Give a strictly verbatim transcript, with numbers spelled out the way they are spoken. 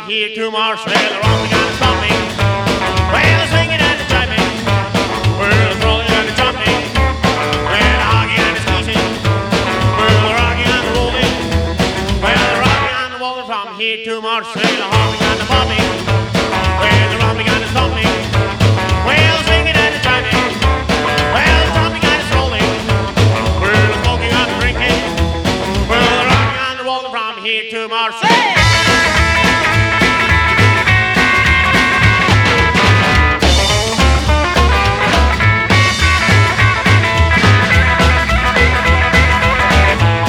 here to Marseille, the rocking and the stomping. Well, the swinging and the jiving. Well, the throwing and the jumping. Well, the hogging and the squeezing. Well, the rocking and the rolling. Well, the rocking and the walking from here to Marseille, the hogging and the bobbing.